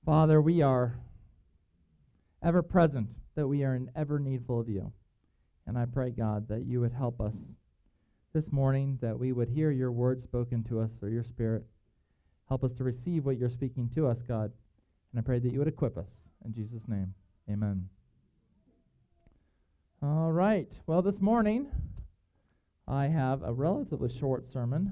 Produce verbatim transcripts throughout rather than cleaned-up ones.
Father, we are ever present, that we are in ever needful of you. And I pray, God, that you would help us this morning, that we would hear your word spoken to us or your spirit. Help us to receive what you're speaking to us, God. And I pray that you would equip us. In Jesus' name, amen. All right. Well, this morning, I have a relatively short sermon.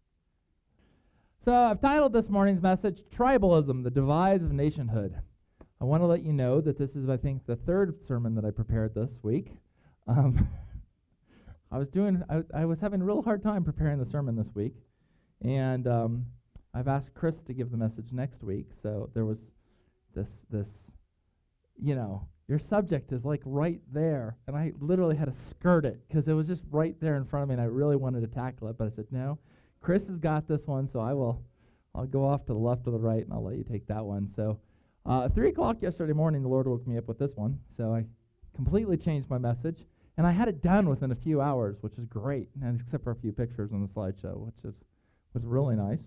So I've titled this morning's message, Tribalism, the Demise of Nationhood. I want to let you know that this is, I think, the third sermon that I prepared this week. Um, I was doing, I, I was having a real hard time preparing the sermon this week, and um, I've asked Chris to give the message next week. So there was this, this, you know, your subject is like right there, and I literally had to skirt it because it was just right there in front of me, and I really wanted to tackle it, but I said no. Chris has got this one, so I will. I'll go off to the left or the right, and I'll let you take that one. So, uh, three o'clock yesterday morning, the Lord woke me up with this one. So I completely changed my message, and I had it done within a few hours, which is great, and except for a few pictures on the slideshow, which is was really nice.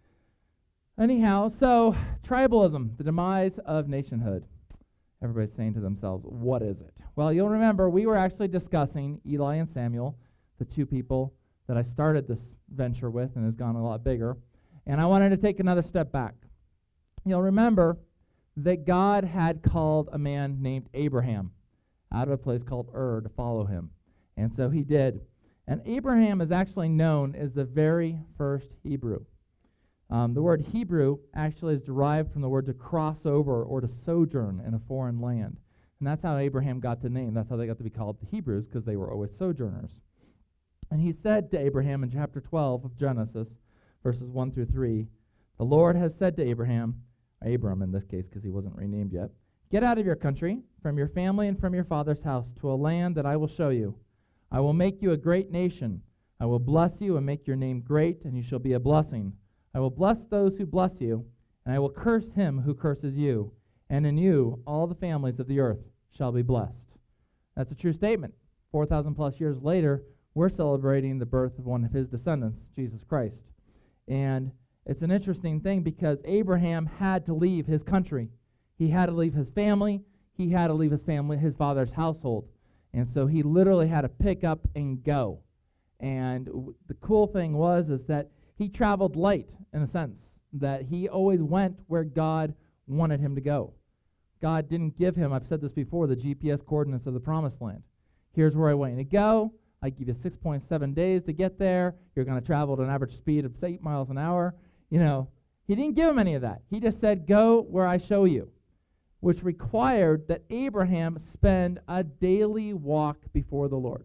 Anyhow, so tribalism, the demise of nationhood. Everybody's saying to themselves, "What is it?" Well, you'll remember we were actually discussing Eli and Samuel, the two people that I started this venture with and has gone a lot bigger. And I wanted to take another step back. You'll remember that God had called a man named Abraham out of a place called Ur to follow him. And so he did. And Abraham is actually known as the very first Hebrew. Um, the word Hebrew actually is derived from the word to cross over or to sojourn in a foreign land. And that's how Abraham got the name. That's how they got to be called the Hebrews, because they were always sojourners. And he said to Abraham in chapter twelve of Genesis, verses one through three, "The Lord has said to Abraham," Abram in this case because he wasn't renamed yet, "Get out of your country, from your family and from your father's house, to a land that I will show you. I will make you a great nation. I will bless you and make your name great, and you shall be a blessing. I will bless those who bless you, and I will curse him who curses you. And in you all the families of the earth shall be blessed." That's a true statement. four thousand plus years later, we're celebrating the birth of one of his descendants, Jesus Christ. And it's an interesting thing because Abraham had to leave his country. He had to leave his family. He had to leave his family, his father's household. And so he literally had to pick up and go. And w- the cool thing was is that he traveled light, in a sense, that he always went where God wanted him to go. God didn't give him, I've said this before, the G P S coordinates of the promised land. Here's where I want you to go. I give you six point seven days to get there. You're going to travel at an average speed of eight miles an hour. You know, he didn't give him any of that. He just said, "Go where I show you," which required that Abraham spend a daily walk before the Lord.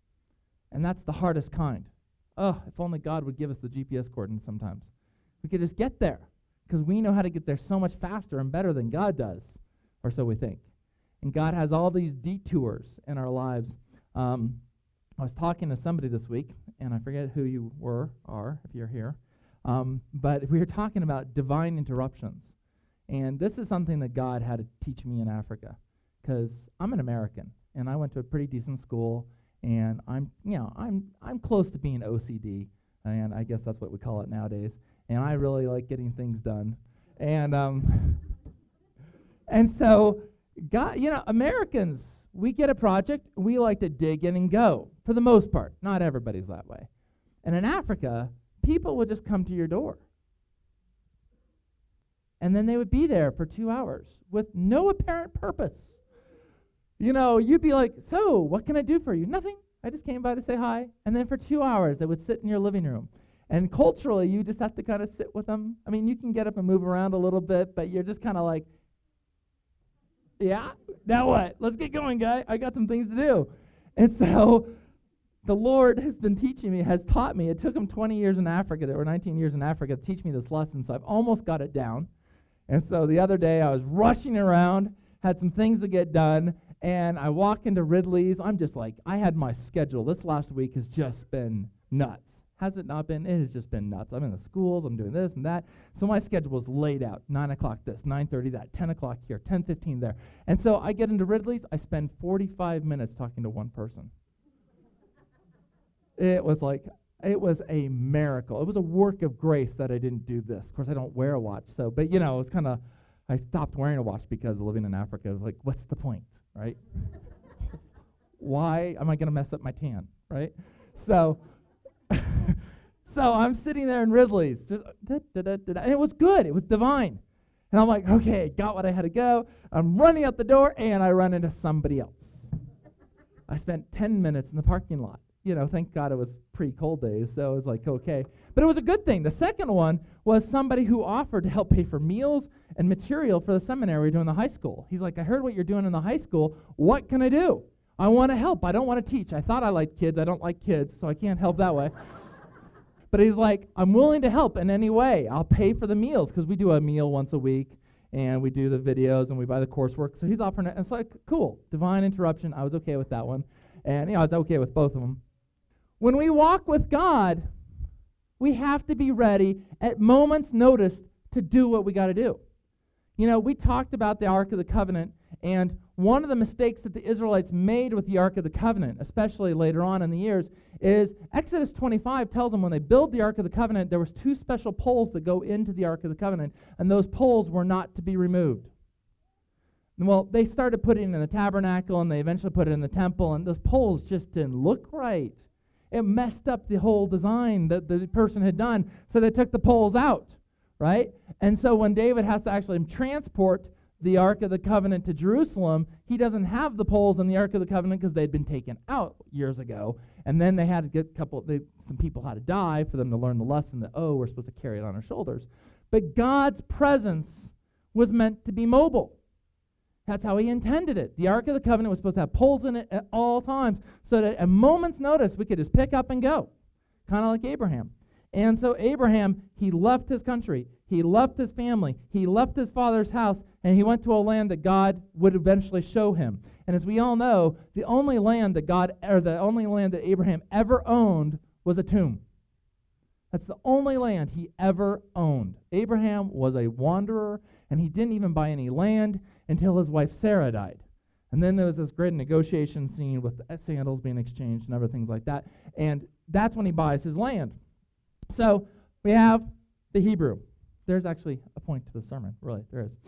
And that's the hardest kind. Oh, if only God would give us the G P S coordinates sometimes. We could just get there, because we know how to get there so much faster and better than God does, or so we think. And God has all these detours in our lives. Um, I was talking to somebody this week, and I forget who you were, are, if you're here, um, but we were talking about divine interruptions. And this is something that God had to teach me in Africa, because I'm an American, and I went to a pretty decent school, and I'm, you know, I'm, I'm close to being O C D, and I guess that's what we call it nowadays, and I really like getting things done. And, um, and so, God, you know, Americans, we get a project, we like to dig in and go, for the most part. Not everybody's that way. And in Africa, people would just come to your door. And then they would be there for two hours with no apparent purpose. You know, you'd be like, "So, what can I do for you?" "Nothing. I just came by to say hi." And then for two hours, they would sit in your living room. And culturally, you just have to kind of sit with them. I mean, you can get up and move around a little bit, but you're just kind of like, "Yeah, now what? Let's get going, guy. I got some things to do." And so the Lord has been teaching me, has taught me. It took him twenty years in Africa, or nineteen years in Africa, to teach me this lesson, so I've almost got it down. And so the other day, I was rushing around, had some things to get done, and I walk into Ridley's. I'm just like, I had my schedule. This last week has just been nuts. Has it not been? It has just been nuts. I'm in the schools. I'm doing this and that. So my schedule is laid out. nine o'clock this, nine thirty that, ten o'clock here, ten fifteen there. And so I get into Ridley's. I spend forty-five minutes talking to one person. It was like, it was a miracle. It was a work of grace that I didn't do this. Of course, I don't wear a watch. So, but, you know, it's kind of, I stopped wearing a watch because living in Africa, I was like, what's the point, right? Why am I going to mess up my tan, right? So, so I'm sitting there in Ridley's, just da, da, da, da, da, and it was good. It was divine. And I'm like, okay, got what I had to go. I'm running out the door, and I run into somebody else. I spent ten minutes in the parking lot. You know, thank God it was pre-cold days, so it was like, okay. But it was a good thing. The second one was somebody who offered to help pay for meals and material for the seminary we're doing in the high school. He's like, I heard what you're doing in the high school. What can I do? I want to help. I don't want to teach. I thought I liked kids. I don't like kids, so I can't help that way. But he's like, I'm willing to help in any way. I'll pay for the meals, because we do a meal once a week, and we do the videos, and we buy the coursework. So he's offering it. And it's like, cool, divine interruption. I was okay with that one. And, you know, I was okay with both of them. When we walk with God, we have to be ready at moment's notice to do what we got to do. You know, we talked about the Ark of the Covenant, and one of the mistakes that the Israelites made with the Ark of the Covenant, especially later on in the years, is Exodus twenty-five tells them when they build the Ark of the Covenant, there was two special poles that go into the Ark of the Covenant, and those poles were not to be removed. Well, they started putting it in the tabernacle, and they eventually put it in the temple, and those poles just didn't look right. It messed up the whole design that the person had done, so they took the poles out, right? And so when David has to actually transport the Ark of the Covenant to Jerusalem, he doesn't have the poles in the Ark of the Covenant because they'd been taken out years ago. And then they had to get a couple, they, some people had to die for them to learn the lesson that, oh, we're supposed to carry it on our shoulders. But God's presence was meant to be mobile. That's how he intended it. The Ark of the Covenant was supposed to have poles in it at all times so that at a moment's notice we could just pick up and go, kind of like Abraham. And so Abraham, he left his country, he left his family, he left his father's house, and he went to a land that God would eventually show him. And as we all know, the only land that God, or the only land that Abraham ever owned was a tomb. That's the only land he ever owned. Abraham was a wanderer, and he didn't even buy any land until his wife Sarah died. And then there was this great negotiation scene with sandals being exchanged and other things like that. And that's when he buys his land. So we have the Hebrew. There's actually a point to the sermon, really, there is.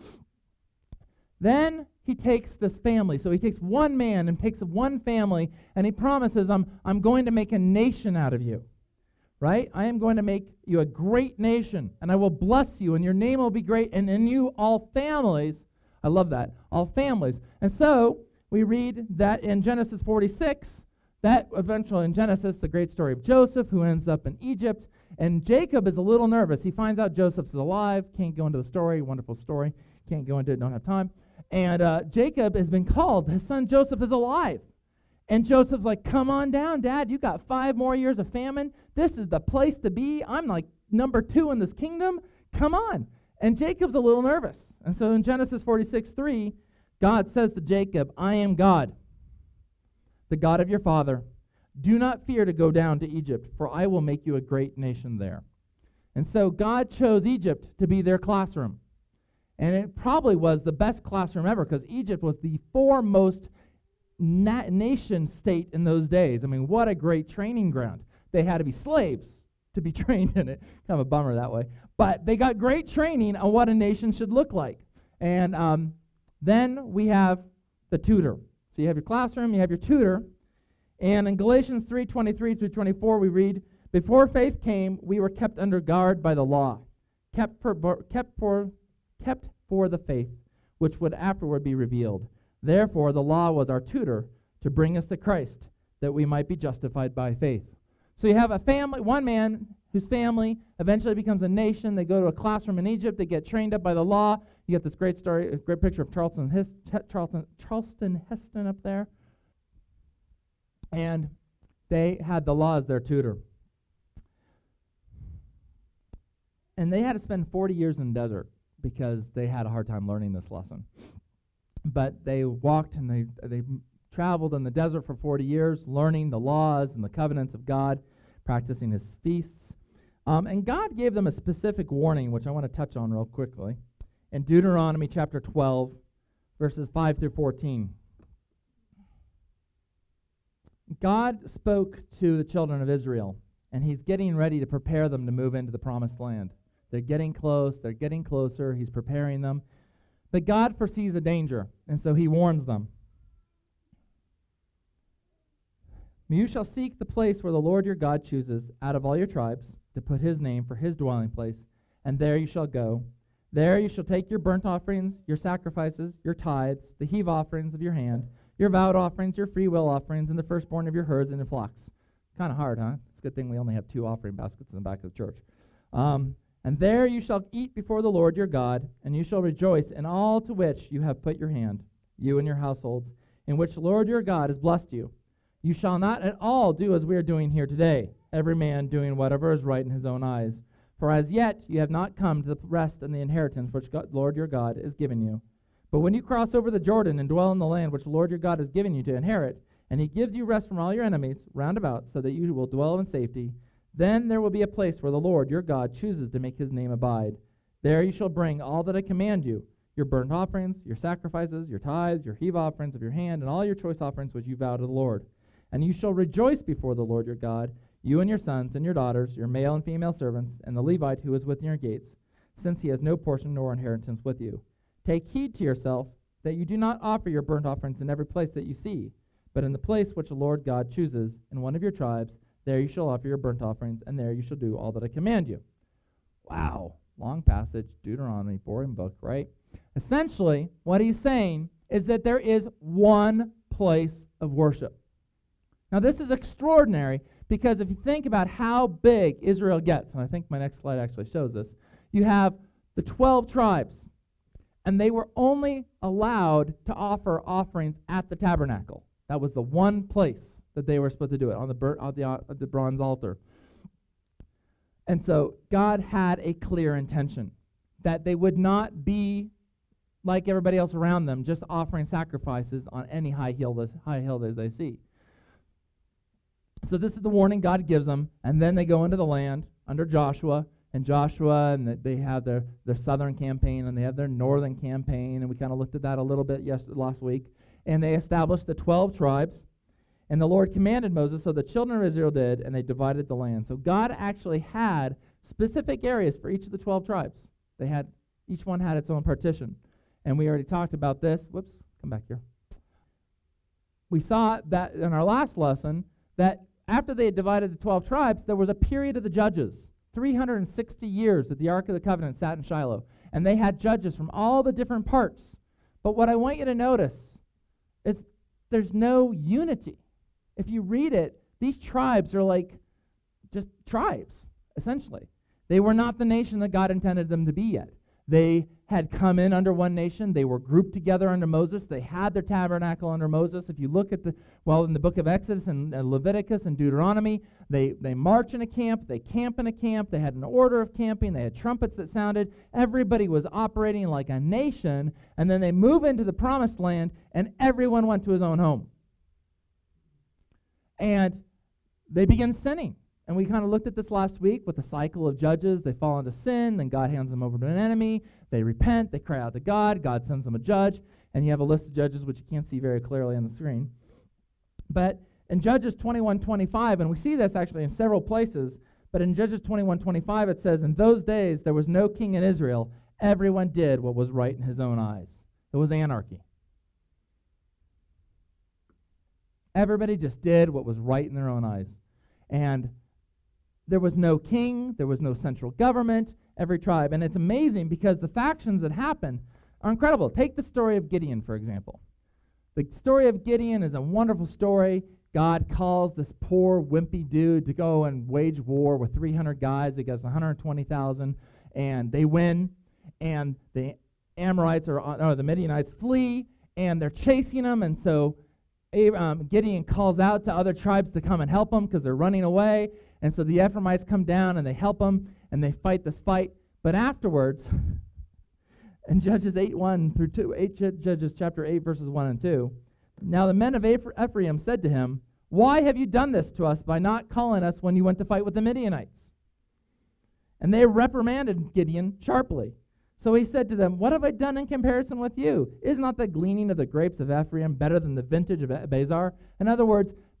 Then he takes this family. So he takes one man and takes one family, and he promises, I'm, I'm going to make a nation out of you, right? I am going to make you a great nation, and I will bless you, and your name will be great, and in you all families, I love that, all families. And so we read that in Genesis forty-six, that eventually in Genesis, the great story of Joseph, who ends up in Egypt, and Jacob is a little nervous. He finds out Joseph's alive, can't go into the story, wonderful story, can't go into it, don't have time. And uh, Jacob has been called, his son Joseph is alive. And Joseph's like, come on down, Dad, you got five more years of famine. This is the place to be. I'm like number two in this kingdom. Come on. And Jacob's a little nervous. And so in Genesis forty-six three, God says to Jacob, I am God, the God of your father. Do not fear to go down to Egypt, for I will make you a great nation there. And so God chose Egypt to be their classroom. And it probably was the best classroom ever, because Egypt was the foremost na- nation state in those days. I mean, what a great training ground. They had to be slaves to be trained in it. Kind of a bummer that way. But they got great training on what a nation should look like. And um, then we have the tutor. So you have your classroom, you have your tutor. And in Galatians three twenty-three through twenty-four, we read, before faith came, we were kept under guard by the law, kept for, kept for, kept for the faith, which would afterward be revealed. Therefore, the law was our tutor to bring us to Christ, that we might be justified by faith. So you have a family, one man whose family eventually becomes a nation. They go to a classroom in Egypt. They get trained up by the law. You get this great story, a great picture of Charlton, His, Charlton, Charleston Heston up there. And they had the law as their tutor. And they had to spend forty years in the desert because they had a hard time learning this lesson. But they walked and they they traveled in the desert for forty years, learning the laws and the covenants of God, practicing his feasts. Um, and God gave them a specific warning, which I want to touch on real quickly. In Deuteronomy chapter twelve, verses five through fourteen. God spoke to the children of Israel, and he's getting ready to prepare them to move into the promised land. They're getting close. They're getting closer. He's preparing them. But God foresees a danger, and so he warns them. You shall seek the place where the Lord your God chooses out of all your tribes to put his name for his dwelling place, and there you shall go. There you shall take your burnt offerings, your sacrifices, your tithes, the heave offerings of your hand, your vowed offerings, your free will offerings, and the firstborn of your herds and your flocks. Kind of hard, huh? It's a good thing we only have two offering baskets in the back of the church. Um, and there you shall eat before the Lord your God, and you shall rejoice in all to which you have put your hand, you and your households, in which the Lord your God has blessed you. You shall not at all do as we are doing here today, every man doing whatever is right in his own eyes. For as yet you have not come to the rest and the inheritance which God, Lord your God is giving you. But when you cross over the Jordan and dwell in the land which the Lord your God has given you to inherit, and he gives you rest from all your enemies round about, so that you will dwell in safety, then there will be a place where the Lord your God chooses to make his name abide. There you shall bring all that I command you, your burnt offerings, your sacrifices, your tithes, your heave offerings of your hand, and all your choice offerings which you vow to the Lord. And you shall rejoice before the Lord your God, you and your sons and your daughters, your male and female servants, and the Levite who is within your gates, since he has no portion nor inheritance with you. Take heed to yourself that you do not offer your burnt offerings in every place that you see, but in the place which the Lord God chooses, in one of your tribes, there you shall offer your burnt offerings, and there you shall do all that I command you. Wow, long passage, Deuteronomy, boring book, right? Essentially, what he's saying is that there is one place of worship. Now, this is extraordinary because if you think about how big Israel gets, and I think my next slide actually shows this, you have the twelve tribes, and they were only allowed to offer offerings at the tabernacle. That was the one place that they were supposed to do it, on the, bur- on the, uh, the bronze altar. And so God had a clear intention that they would not be like everybody else around them, just offering sacrifices on any high hill, this, high hill that they see. So this is the warning God gives them, and then they go into the land under Joshua, and Joshua, and the, they have their, their southern campaign, and they have their northern campaign, and we kind of looked at that a little bit yesterday, last week, and they established the twelve tribes, and the Lord commanded Moses, so the children of Israel did, and they divided the land. So God actually had specific areas for each of the twelve tribes. They had, each one had its own partition, and we already talked about this. Whoops, come back here. We saw that in our last lesson, that after they had divided the twelve tribes, there was a period of the judges, three hundred sixty years that the Ark of the Covenant sat in Shiloh, and they had judges from all the different parts. But what I want you to notice is there's no unity. If you read it, these tribes are like just tribes, essentially. They were not the nation that God intended them to be yet. They had come in under one nation. They were grouped together under Moses. They had their tabernacle under Moses. If you look at the, well, in the book of Exodus and uh, Leviticus and Deuteronomy, they, they march in a camp. They camp in a camp. They had an order of camping. They had trumpets that sounded. Everybody was operating like a nation. And then they move into the promised land, and everyone went to his own home. And they begin sinning. And we kind of looked at this last week with the cycle of judges. They fall into sin, then God hands them over to an enemy. They repent, they cry out to God. God sends them a judge. And you have a list of judges, which you can't see very clearly on the screen. But in Judges twenty-one twenty-five, and we see this actually in several places, but in Judges twenty-one twenty-five it says, in those days there was no king in Israel. Everyone did what was right in his own eyes. It was anarchy. Everybody just did what was right in their own eyes. And there was no king, there was no central government, every tribe. And it's amazing because the factions that happen are incredible. Take the story of Gideon, for example. The story of Gideon is a wonderful story. God calls this poor, wimpy dude to go and wage war with three hundred guys against one hundred twenty thousand, and they win. And the Amorites, or, or the Midianites, flee, and they're chasing them, and so Um, Gideon calls out to other tribes to come and help them because they're running away. And so the Ephraimites come down and they help them and they fight this fight. But afterwards, in Judges eight one through two, eight, Judges chapter eight, verses one and two, now the men of Ephraim said to him, why have you done this to us by not calling us when you went to fight with the Midianites? And they reprimanded Gideon sharply. So he said to them, what have I done in comparison with you? Is not the gleaning of the grapes of Ephraim better than the vintage of Abazar? In other words,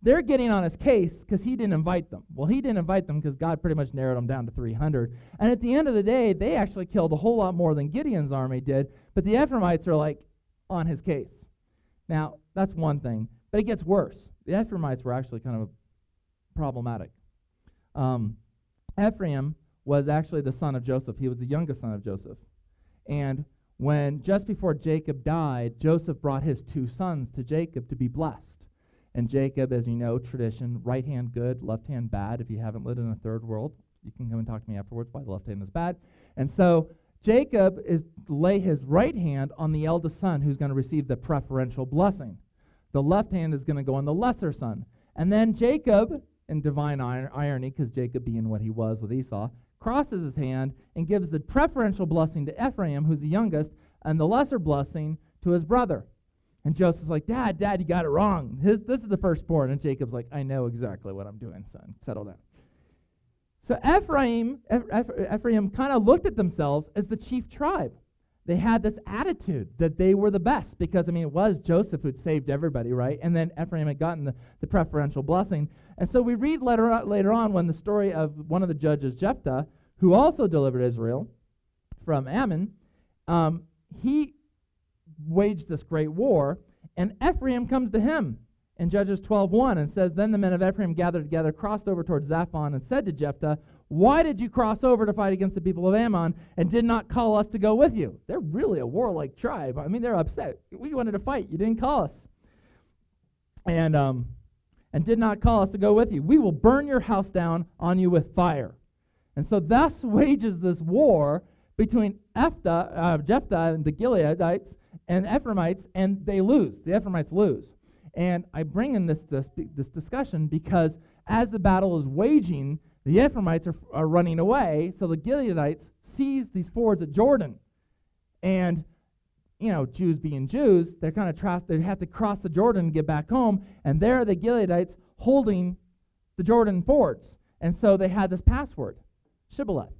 they're getting on his case because he didn't invite them. Well, he didn't invite them because God pretty much narrowed them down to three hundred. And at the end of the day, they actually killed a whole lot more than Gideon's army did, but the Ephraimites are like on his case. Now, that's one thing, but it gets worse. The Ephraimites were actually kind of problematic. Um, Ephraim was actually the son of Joseph. He was the youngest son of Joseph. And when just before Jacob died, Joseph brought his two sons to Jacob to be blessed. And Jacob, as you know, tradition, right hand good, left hand bad. If you haven't lived in a third world, you can come and talk to me afterwards why the left hand is bad. And so Jacob is to lay his right hand on the eldest son who's going to receive the preferential blessing. The left hand is going to go on the lesser son. And then Jacob, in divine ir- irony, because Jacob being what he was with Esau, crosses his hand and gives the preferential blessing to Ephraim, who's the youngest, and the lesser blessing to his brother. And Joseph's like, Dad, Dad, you got it wrong. His, this is the firstborn. And Jacob's like, I know exactly what I'm doing, son. Settle down. So Ephraim, Eph- Ephraim kind of looked at themselves as the chief tribe. They had this attitude that they were the best because, I mean, it was Joseph who'd saved everybody, right? And then Ephraim had gotten the, the preferential blessing. And so we read later on, later on when the story of one of the judges, Jephthah, who also delivered Israel from Ammon, um, he waged this great war, and Ephraim comes to him in Judges twelve one and says, Then the men of Ephraim gathered together, crossed over toward Zaphon, and said to Jephthah, Why did you cross over to fight against the people of Ammon and did not call us to go with you? They're really a warlike tribe. I mean, they're upset. We wanted to fight. You didn't call us. And um, and did not call us to go with you. We will burn your house down on you with fire. And so thus wages this war between Jephthah, uh, Jephthah and the Gileadites and Ephraimites, and they lose. The Ephraimites lose. And I bring in this, this, this discussion because as the battle is waging, the Ephraimites are, are running away, so the Gileadites seize these fords at Jordan. And, you know, Jews being Jews, they're kind of tra- they have to cross the Jordan and get back home, and there are the Gileadites holding the Jordan fords. And so they had this password, Shibboleth.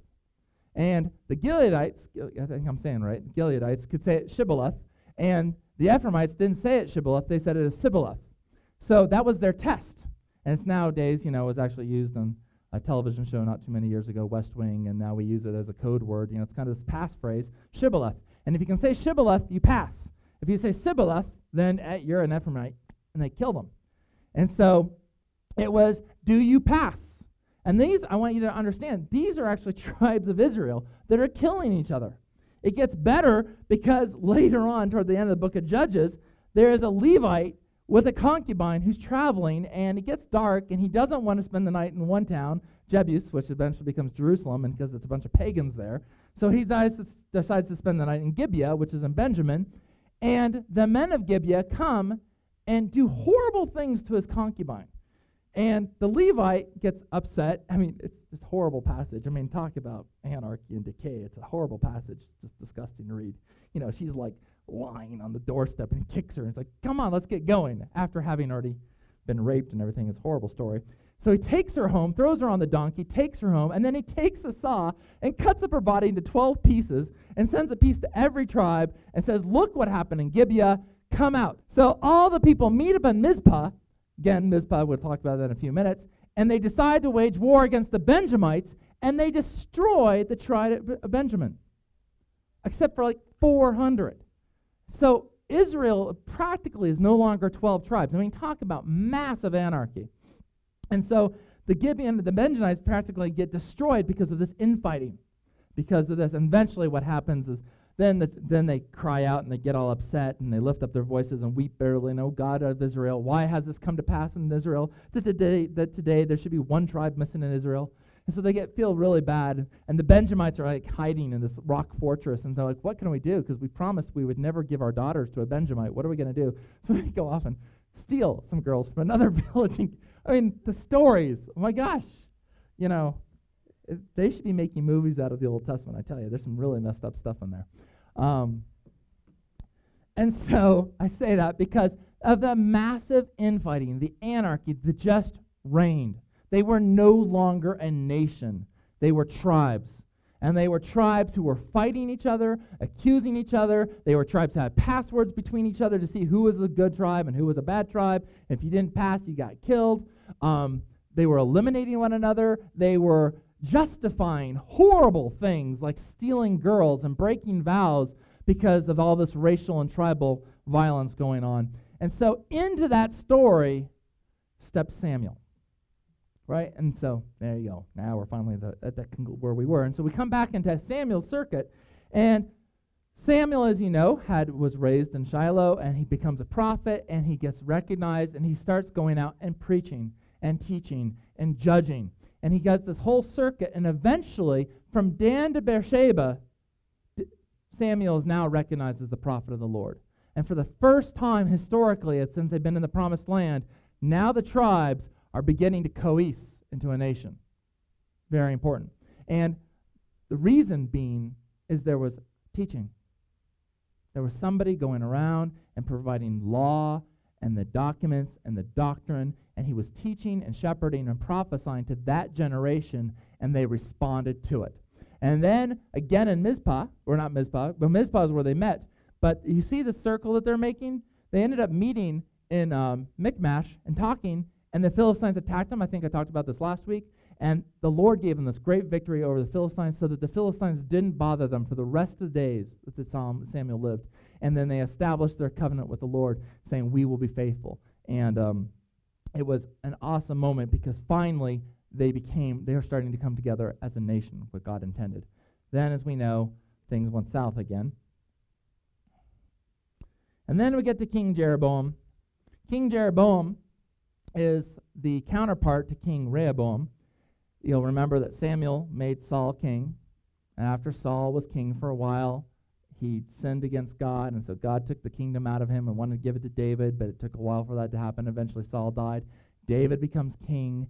And the Gileadites, I think I'm saying right, Gileadites could say it Shibboleth, and the Ephraimites didn't say it Shibboleth, they said it as Sibboleth. So that was their test. And it's nowadays, you know, was actually used on a television show not too many years ago, West Wing, and now we use it as a code word. You know, it's kind of this passphrase, Shibboleth. And if you can say Shibboleth, you pass. If you say Sibboleth, then uh, you're an Ephraimite, and they kill them. And so it was, do you pass? And these, I want you to understand, these are actually tribes of Israel that are killing each other. It gets better because later on, toward the end of the book of Judges, there is a Levite with a concubine who's traveling, and it gets dark, and he doesn't want to spend the night in one town, Jebus, which eventually becomes Jerusalem, and because it's a bunch of pagans there. So he decides to, decides to spend the night in Gibeah, which is in Benjamin, and the men of Gibeah come and do horrible things to his concubine. And the Levite gets upset. I mean, it's this horrible passage. I mean, talk about anarchy and decay. It's a horrible passage. It's just disgusting to read. You know, she's like lying on the doorstep, and he kicks her, and it's like, come on, let's get going. After having already been raped and everything, it's a horrible story. So he takes her home, throws her on the donkey, takes her home, and then he takes a saw and cuts up her body into twelve pieces and sends a piece to every tribe and says, look what happened in Gibeah, come out. So all the people meet up in Mizpah. Again, Mizpah, we'll talk about that in a few minutes. And they decide to wage war against the Benjamites, and they destroy the tribe of Benjamin, except for like four hundred. So Israel practically is no longer twelve tribes. I mean, talk about massive anarchy. And so the Gibeon and the Benjamites practically get destroyed because of this infighting, because of this. And eventually what happens is Then, the, then they cry out and they get all upset and they lift up their voices and weep bitterly. And, oh God of Israel, why has this come to pass in Israel that today, that today there should be one tribe missing in Israel? And so they get feel really bad. And the Benjamites are like hiding in this rock fortress. And they're like, what can we do? Because we promised we would never give our daughters to a Benjamite. What are we going to do? So they go off and steal some girls from another village. And, I mean, the stories. Oh my gosh. You know. It, they should be making movies out of the Old Testament, I tell you. There's some really messed up stuff in there. Um, and so I say that because of the massive infighting, the anarchy that just reigned. They were no longer a nation. They were tribes. And they were tribes who were fighting each other, accusing each other. They were tribes that had passwords between each other to see who was a good tribe and who was a bad tribe. And if you didn't pass, you got killed. Um, they were eliminating one another. They were justifying horrible things like stealing girls and breaking vows because of all this racial and tribal violence going on. And so into that story steps Samuel, right? And so there you go. Now we're finally the, at the, where we were. And so we come back into Samuel's circuit, and Samuel, as you know, had was raised in Shiloh, and he becomes a prophet, and he gets recognized, and he starts going out and preaching and teaching and judging. And he does this whole circuit, and eventually, from Dan to Beersheba, Samuel is now recognized as the prophet of the Lord. And for the first time historically, since they've been in the promised land, now the tribes are beginning to coalesce into a nation. Very important. And the reason being is there was teaching. There was somebody going around and providing law and the documents and the doctrine, and he was teaching and shepherding and prophesying to that generation, and they responded to it. And then, again in Mizpah, or not Mizpah, but Mizpah is where they met. But you see the circle that they're making? They ended up meeting in um, Michmash and talking, and the Philistines attacked them. I think I talked about this last week. And the Lord gave them this great victory over the Philistines so that the Philistines didn't bother them for the rest of the days that Samuel lived. And then they established their covenant with the Lord, saying, we will be faithful. And um, it was an awesome moment because finally they became, they were starting to come together as a nation, what God intended. Then, as we know, things went south again. And then we get to King Jeroboam. King Jeroboam is the counterpart to King Rehoboam. You'll remember that Samuel made Saul king. And after Saul was king for a while, he sinned against God, and so God took the kingdom out of him and wanted to give it to David, but it took a while for that to happen. Eventually Saul died. David becomes king.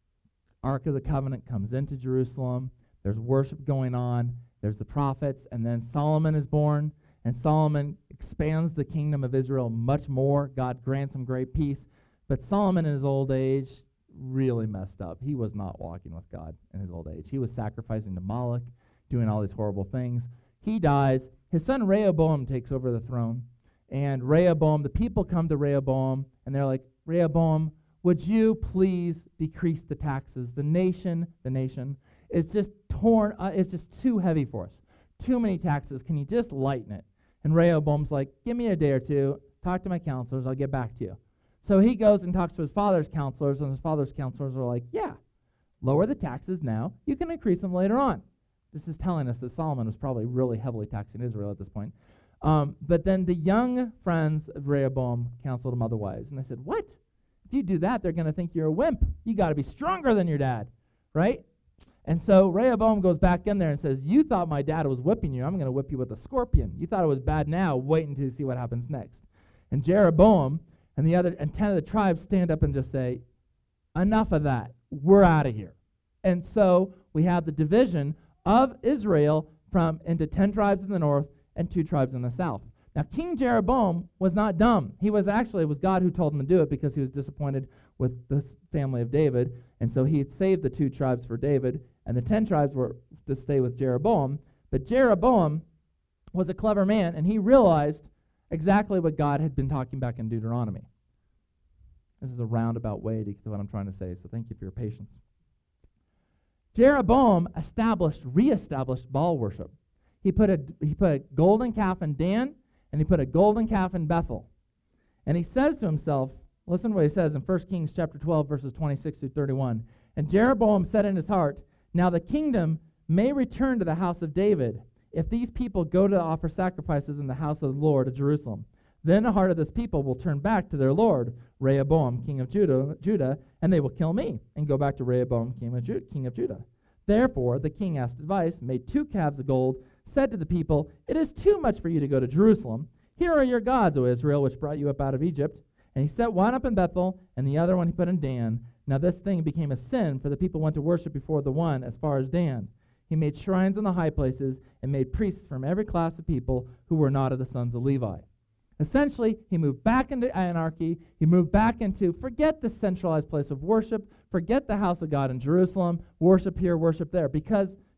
Ark of the Covenant comes into Jerusalem. There's worship going on. There's the prophets, and then Solomon is born, and Solomon expands the kingdom of Israel much more. God grants him great peace. But Solomon in his old age really messed up. He was not walking with God in his old age. He was sacrificing to Moloch, doing all these horrible things. He dies. His son Rehoboam takes over the throne. And Rehoboam, the people come to Rehoboam, and they're like, Rehoboam, would you please decrease the taxes? The nation, the nation, is just torn, uh, it's just too heavy for us. Too many taxes. Can you just lighten it? And Rehoboam's like, give me a day or two, talk to my counselors, I'll get back to you. So he goes and talks to his father's counselors, and his father's counselors are like, yeah, lower the taxes now. You can increase them later on. This is telling us that Solomon was probably really heavily taxing Israel at this point. Um, but then the young friends of Rehoboam counseled him otherwise. And they said, what? If you do that, they're going to think you're a wimp. You got to be stronger than your dad, right? And so Rehoboam goes back in there and says, you thought my dad was whipping you. I'm going to whip you with a scorpion. You thought it was bad now. Wait until you see what happens next. And Jeroboam and the other and ten of the tribes stand up and just say, enough of that. We're out of here. And so we have the division of Israel from into ten tribes in the north and two tribes in the south. Now, King Jeroboam was not dumb. He was actually, it was God who told him to do it because he was disappointed with the family of David. And so he had saved the two tribes for David, and the ten tribes were to stay with Jeroboam. But Jeroboam was a clever man, and he realized exactly what God had been talking back in Deuteronomy. This is a roundabout way to get to what I'm trying to say, so thank you for your patience. Jeroboam established, reestablished Baal worship. He put a he put a golden calf in Dan, and he put a golden calf in Bethel. And he says to himself, listen to what he says in First Kings chapter twelve, verses twenty-six through thirty-one. And Jeroboam said in his heart, now the kingdom may return to the house of David, if these people go to offer sacrifices in the house of the Lord at Jerusalem. Then the heart of this people will turn back to their lord, Rehoboam, king of Judah, Judah, and they will kill me, and go back to Rehoboam, king of, Ju- king of Judah. Therefore the king asked advice, made two calves of gold, said to the people, it is too much for you to go to Jerusalem. Here are your gods, O Israel, which brought you up out of Egypt. And he set one up in Bethel, and the other one he put in Dan. Now this thing became a sin, for the people went to worship before the one as far as Dan. He made shrines in the high places and made priests from every class of people who were not of the sons of Levi. Essentially, he moved back into anarchy. He moved back into, forget the centralized place of worship, forget the house of God in Jerusalem, worship here, worship there, because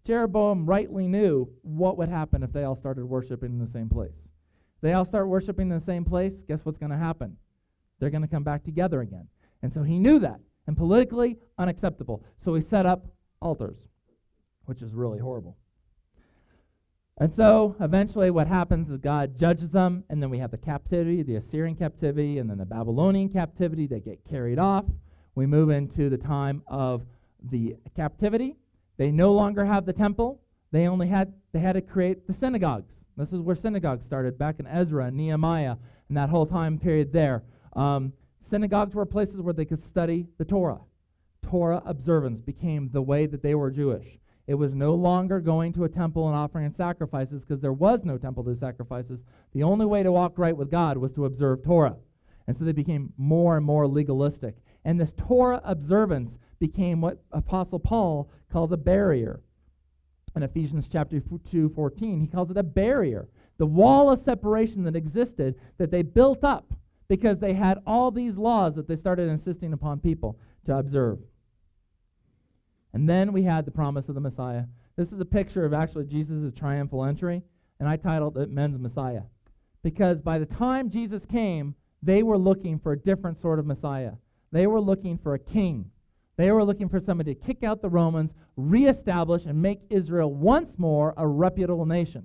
Jeroboam rightly knew what would happen if they all started worshiping in the same place. They all start worshiping in the same place, guess what's going to happen? They're going to come back together again. And so he knew that, and politically unacceptable. So he set up altars, which is really horrible. And so eventually what happens is God judges them, and then we have the captivity, the Assyrian captivity, and then the Babylonian captivity. They get carried off. We move into the time of the captivity. They no longer have the temple. They only had, they had to create the synagogues. This is where synagogues started, back in Ezra and Nehemiah, and that whole time period there. Um, synagogues were places where they could study the Torah. Torah observance became the way that they were Jewish. It was no longer going to a temple and offering sacrifices, because there was no temple to sacrifices. The only way to walk right with God was to observe Torah. And so they became more and more legalistic. And this Torah observance became what Apostle Paul calls a barrier. In Ephesians chapter two, fourteen, he calls it a barrier. The wall of separation that existed, that they built up because they had all these laws that they started insisting upon people to observe. And then we had the promise of the Messiah. This is a picture of actually Jesus' triumphal entry, and I titled it Men's Messiah. Because by the time Jesus came, they were looking for a different sort of Messiah. They were looking for a king. They were looking for somebody to kick out the Romans, reestablish, and make Israel once more a reputable nation.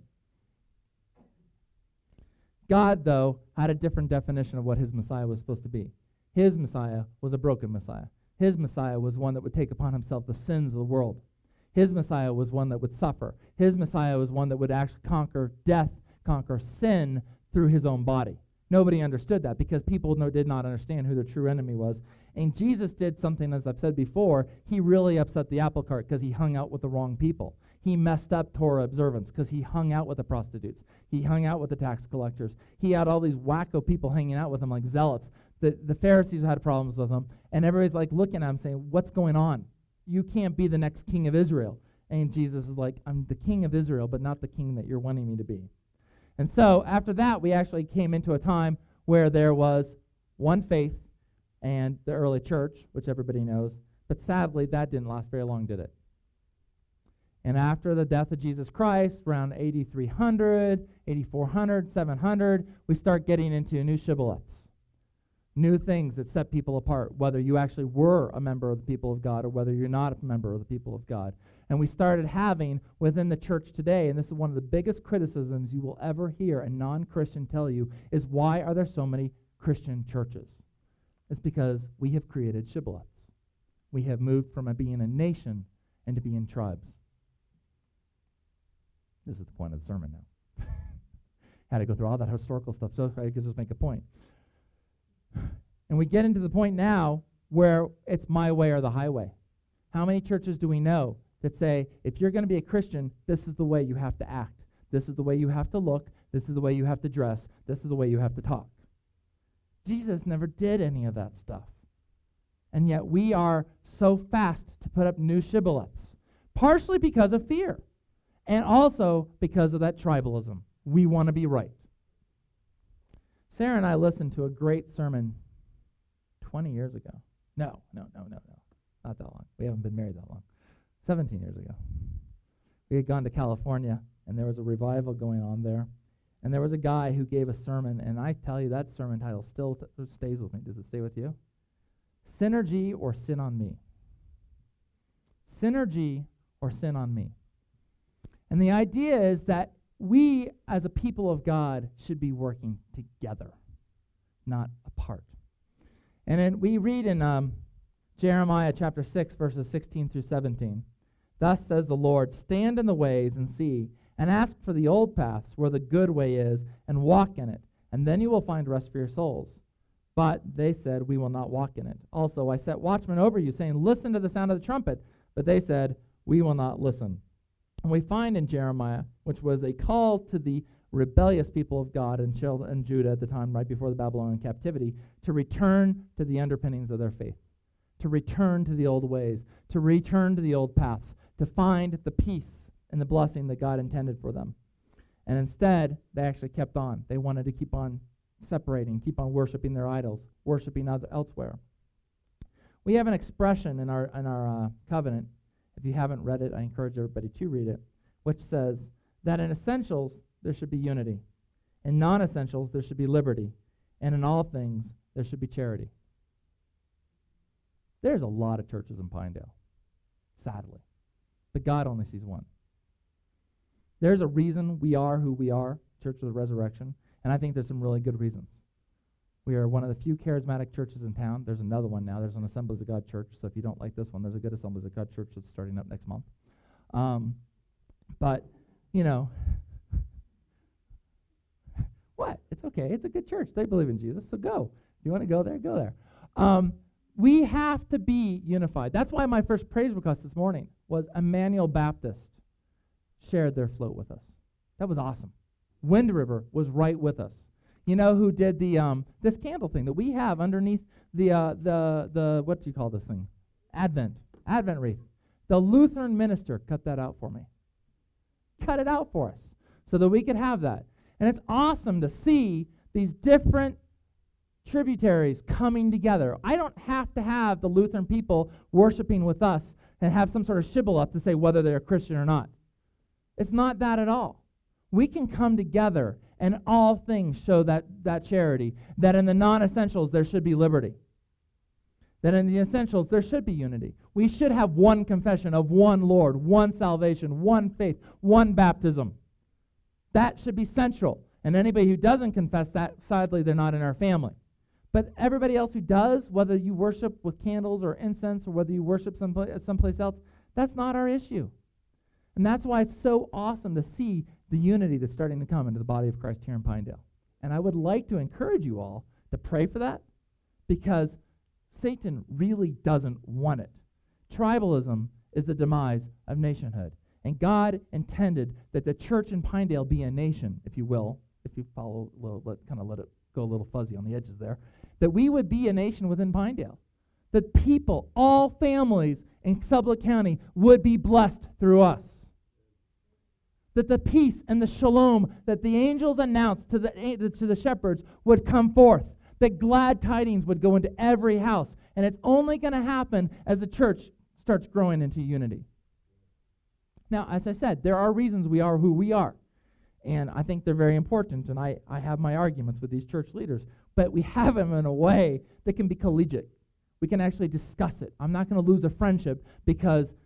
God, though, had a different definition of what his Messiah was supposed to be. His Messiah was a broken Messiah. His Messiah was one that would take upon himself the sins of the world. His Messiah was one that would suffer. His Messiah was one that would actually conquer death, conquer sin through his own body. Nobody understood that because people no, did not understand who the true enemy was. And Jesus did something, as I've said before, he really upset the apple cart because he hung out with the wrong people. He messed up Torah observance because he hung out with the prostitutes. He hung out with the tax collectors. He had all these wacko people hanging out with him like zealots. The, the Pharisees had problems with him, and everybody's like looking at him saying, what's going on? You can't be the next king of Israel. And Jesus is like, I'm the king of Israel, but not the king that you're wanting me to be. And so after that, we actually came into a time where there was one faith and the early church, which everybody knows. But sadly, that didn't last very long, did it? And after the death of Jesus Christ, around eighty-three hundred, eighty-four hundred, seven hundred, we start getting into new shibboleths, new things that set people apart, whether you actually were a member of the people of God or whether you're not a member of the people of God. And we started having within the church today, and this is one of the biggest criticisms you will ever hear a non-Christian tell you, is why are there so many Christian churches? It's because we have created shibboleths. We have moved from a being a nation into being tribes. This is the point of the sermon now. Had to go through all that historical stuff so I could just make a point. And we get into the point now where it's my way or the highway. How many churches do we know that say, if you're going to be a Christian, this is the way you have to act. This is the way you have to look. This is the way you have to dress. This is the way you have to talk. Jesus never did any of that stuff. And yet we are so fast to put up new shibboleths, partially because of fear, and also because of that tribalism. We want to be right. Sarah and I listened to a great sermon twenty years ago. No, no, no, no, no. Not that long. We haven't been married that long. seventeen years ago. We had gone to California, and there was a revival going on there. And there was a guy who gave a sermon, and I tell you, that sermon title still th- stays with me. Does it stay with you? Synergy or Sin on Me. Synergy or Sin on Me. And the idea is that we, as a people of God, should be working together, not apart. And then we read in um, Jeremiah chapter six, verses sixteen through seventeen. Thus says the Lord, stand in the ways and see, and ask for the old paths where the good way is, and walk in it, and then you will find rest for your souls. But they said, we will not walk in it. Also, I set watchmen over you, saying, listen to the sound of the trumpet. But they said, we will not listen. And we find in Jeremiah, which was a call to the rebellious people of God and Judah at the time, right before the Babylonian captivity, to return to the underpinnings of their faith, to return to the old ways, to return to the old paths, to find the peace and the blessing that God intended for them. And instead, they actually kept on. They wanted to keep on separating, keep on worshiping their idols, worshiping other elsewhere. We have an expression in our in our uh, covenant, If you haven't read it, I encourage everybody to read it, which says that in essentials, there should be unity. In non-essentials, there should be liberty. And in all things, there should be charity. There's a lot of churches in Pinedale, sadly. But God only sees one. There's a reason we are who we are, Church of the Resurrection, and I think there's some really good reasons. We are one of the few charismatic churches in town. There's another one now. There's an Assemblies of God church, so if you don't like this one, there's a good Assemblies of God church that's starting up next month. Um, but, you know, what? It's okay. It's a good church. They believe in Jesus, so go. If you want to go there, go there. Um, we have to be unified. That's why my first praise request this morning was Emmanuel Baptist shared their float with us. That was awesome. Wind River was right with us. You know who did the um, this candle thing that we have underneath the uh, the the what do you call this thing? Advent Advent wreath. The Lutheran minister cut that out for me. Cut it out for us so that we could have that. And it's awesome to see these different tributaries coming together. I don't have to have the Lutheran people worshiping with us and have some sort of shibboleth to say whether they're Christian or not. It's not that at all. We can come together and all things show that, that charity, that in the non-essentials there should be liberty, that in the essentials there should be unity. We should have one confession of one Lord, one salvation, one faith, one baptism. That should be central. And anybody who doesn't confess that, sadly, they're not in our family. But everybody else who does, whether you worship with candles or incense or whether you worship someplace, someplace else, that's not our issue. And that's why it's so awesome to see the unity that's starting to come into the body of Christ here in Pinedale. And I would like to encourage you all to pray for that because Satan really doesn't want it. Tribalism is the demise of nationhood. And God intended that the church in Pinedale be a nation, if you will, if you follow, well, let, kind of let it go a little fuzzy on the edges there, that we would be a nation within Pinedale. That people, all families in Sublette County would be blessed through us. That the peace and the shalom that the angels announced to the, to the shepherds would come forth. That glad tidings would go into every house. And it's only going to happen as the church starts growing into unity. Now, as I said, there are reasons we are who we are. And I think they're very important, and I, I have my arguments with these church leaders. But we have them in a way that can be collegiate. We can actually discuss it. I'm not going to lose a friendship because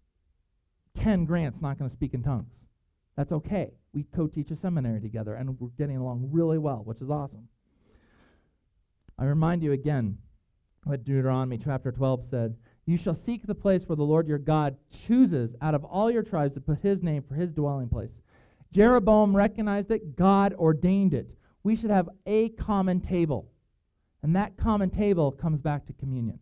Ken Grant's not going to speak in tongues. That's okay. We co-teach a seminary together, and we're getting along really well, which is awesome. I remind you again what Deuteronomy chapter twelve said. You shall seek the place where the Lord your God chooses out of all your tribes to put his name for his dwelling place. Jeroboam recognized it. God ordained it. We should have a common table. And that common table comes back to communion.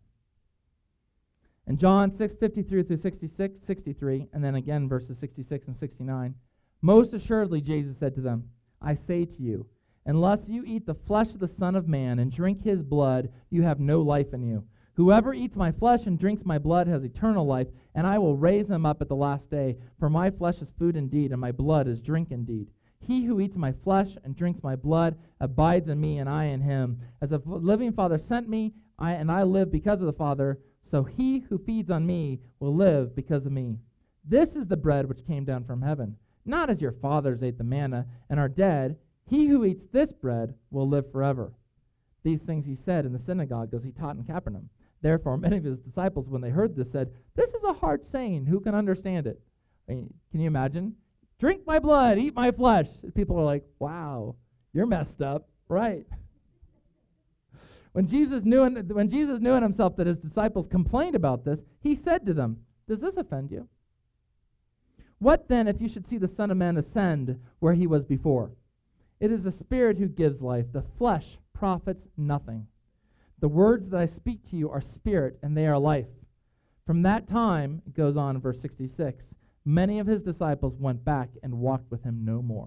In John six fifty-three through sixty-six, sixty-three, and then again verses sixty-six and sixty-nine, most assuredly, Jesus said to them, I say to you, unless you eat the flesh of the Son of Man and drink his blood, you have no life in you. Whoever eats my flesh and drinks my blood has eternal life, and I will raise him up at the last day. For my flesh is food indeed, and my blood is drink indeed. He who eats my flesh and drinks my blood abides in me, and I in him. As a living Father sent me, I and I live because of the Father, so he who feeds on me will live because of me. This is the bread which came down from heaven, not as your fathers ate the manna and are dead. He who eats this bread will live forever. These things he said in the synagogue as he taught in Capernaum. Therefore, many of his disciples, when they heard this, said, this is a hard saying. Who can understand it? I mean, can you imagine? Drink my blood, eat my flesh. People are like, wow, you're messed up. Right. When Jesus knew in, when Jesus knew in himself that his disciples complained about this, he said to them, does this offend you? What then if you should see the Son of Man ascend where he was before? It is the Spirit who gives life. The flesh profits nothing. The words that I speak to you are spirit, and they are life. From that time, it goes on in verse sixty-six, many of his disciples went back and walked with him no more.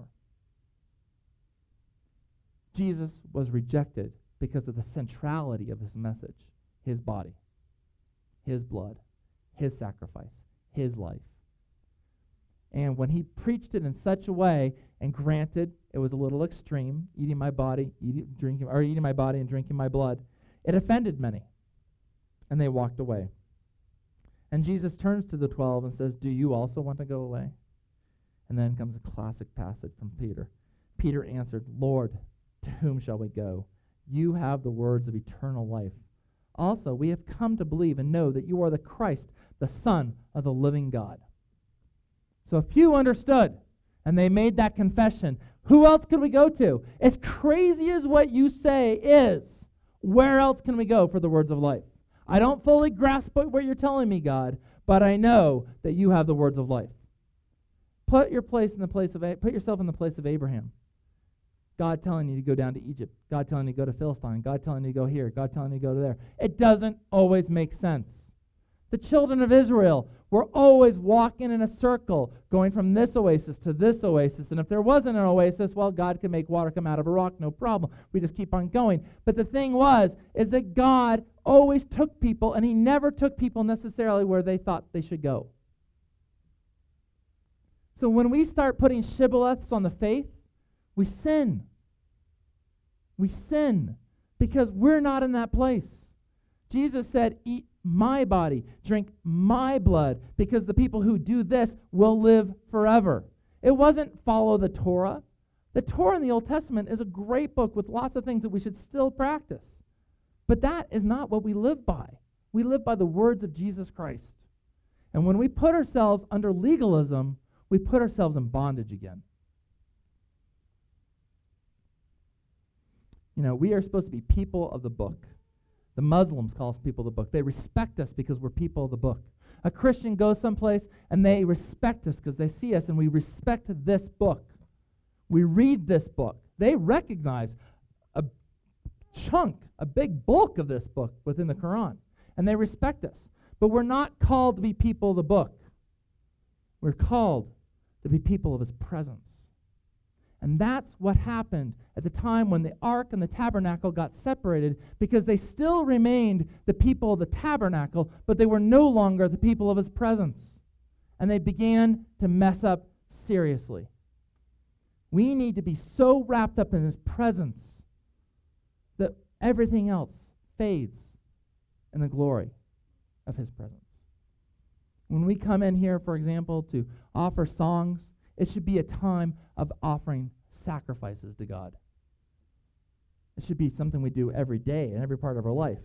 Jesus was rejected because of the centrality of his message, his body, his blood, his sacrifice, his life. And when he preached it in such a way, and granted, it was a little extreme, eating my body, eating, drinking, or eating my body and drinking my blood, it offended many, and they walked away. And Jesus turns to the twelve and says, do you also want to go away? And then comes a classic passage from Peter. Peter answered, Lord, to whom shall we go? You have the words of eternal life. Also, we have come to believe and know that you are the Christ, the Son of the living God. So a few understood, and they made that confession. Who else could we go to? As crazy as what you say is, where else can we go for the words of life? I don't fully grasp what you're telling me, God, but I know that you have the words of life. Put your place in the place of put yourself in the place of Abraham. God telling you to go down to Egypt. God telling you to go to Philistine. God telling you to go here. God telling you to go to there. It doesn't always make sense. The children of Israel were always walking in a circle, going from this oasis to this oasis. And if there wasn't an oasis, well, God could make water come out of a rock, no problem. We just keep on going. But the thing was, is that God always took people, and he never took people necessarily where they thought they should go. So when we start putting shibboleths on the faith, we sin. We sin because we're not in that place. Jesus said, eat my body, drink my blood, because the people who do this will live forever. It wasn't follow the Torah. The Torah in the Old Testament is a great book with lots of things that we should still practice. But that is not what we live by. We live by the words of Jesus Christ. And when we put ourselves under legalism, we put ourselves in bondage again. You know, we are supposed to be people of the book. The Muslims call us people of the book. They respect us because we're people of the book. A Christian goes someplace and they respect us because they see us and we respect this book. We read this book. They recognize a chunk, a big bulk of this book within the Quran, and they respect us. But we're not called to be people of the book. We're called to be people of his presence. And that's what happened at the time when the ark and the tabernacle got separated, because they still remained the people of the tabernacle, but they were no longer the people of his presence. And they began to mess up seriously. We need to be so wrapped up in his presence that everything else fades in the glory of his presence. When we come in here, for example, to offer songs, it should be a time of offering sacrifices to God. It should be something we do every day in every part of our life.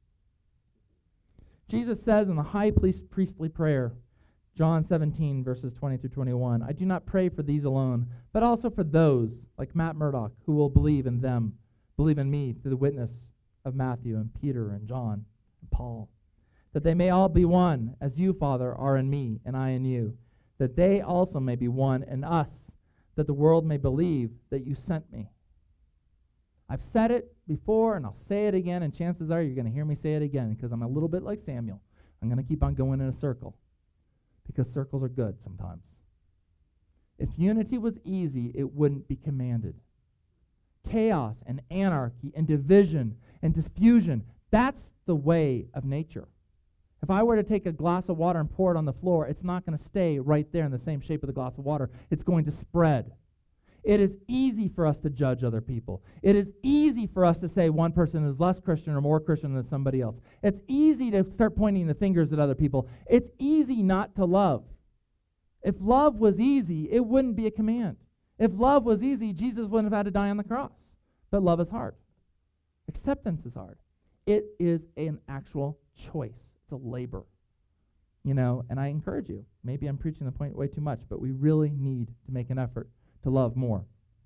Jesus says in the high priest, priestly prayer, John seventeen, verses twenty through twenty-one, I do not pray for these alone, but also for those, like Matt Murdock, who will believe in them, believe in me through the witness of Matthew and Peter and John and Paul, that they may all be one, as you, Father, are in me and I in you, that they also may be one in us, that the world may believe that you sent me. I've said it before, and I'll say it again, and chances are you're going to hear me say it again, because I'm a little bit like Samuel. I'm going to keep on going in a circle, because circles are good sometimes. If unity was easy, it wouldn't be commanded. Chaos and anarchy and division and diffusion, that's the way of nature. If I were to take a glass of water and pour it on the floor, it's not going to stay right there in the same shape of the glass of water. It's going to spread. It is easy for us to judge other people. It is easy for us to say one person is less Christian or more Christian than somebody else. It's easy to start pointing the fingers at other people. It's easy not to love. If love was easy, it wouldn't be a command. If love was easy, Jesus wouldn't have had to die on the cross. But love is hard. Acceptance is hard. It is an actual choice. It's a labor. You know, and I encourage you, maybe I'm preaching the point way too much, but we really need to make an effort to love more.